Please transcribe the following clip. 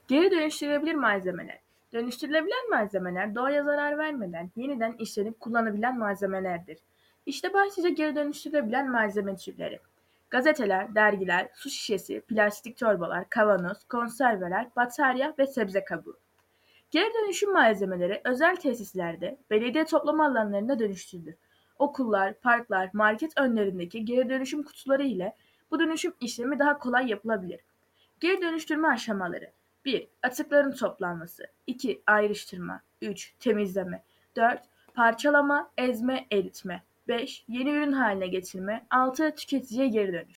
Geri dönüştürülebilir malzemeler. Dönüştürülebilen malzemeler doğaya zarar vermeden yeniden işlenip kullanılabilen malzemelerdir. İşte başlıca geri dönüştürülebilen malzeme türleri. Gazeteler, dergiler, su şişesi, plastik torbalar, kavanoz, konserveler, batarya ve sebze kabuğu. Geri dönüşüm malzemeleri özel tesislerde, belediye toplama alanlarında dönüştürülür. Okullar, parklar, market önlerindeki geri dönüşüm kutuları ile bu dönüşüm işlemi daha kolay yapılabilir. Geri dönüştürme aşamaları: 1. Atıkların toplanması. 2. Ayrıştırma. 3. Temizleme. 4. Parçalama, ezme, eritme. 5. Yeni ürün haline getirme. 6. Tüketiciye geri dönüş.